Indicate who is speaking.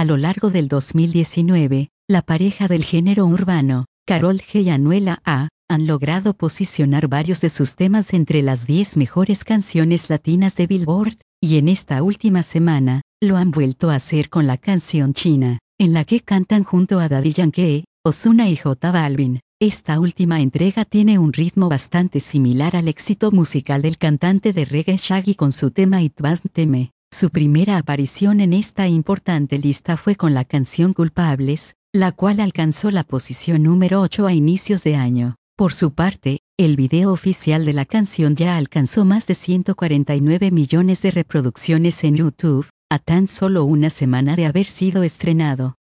Speaker 1: A lo largo del 2019, la pareja del género urbano, Karol G y Anuela A, han logrado posicionar varios de sus temas entre las 10 mejores canciones latinas de Billboard, y en esta última semana, lo han vuelto a hacer con la canción China, en la que cantan junto a Daddy Yankee, Ozuna y J Balvin. Esta última entrega tiene un ritmo bastante similar al éxito musical del cantante de reggae Shaggy con su tema It Wasn't Me. Su primera aparición en esta importante lista fue con la canción Culpables, la cual alcanzó la posición número 8 a inicios de año. Por su parte, el video oficial de la canción ya alcanzó más de 149 millones de reproducciones en YouTube, a tan solo una semana de haber sido estrenado.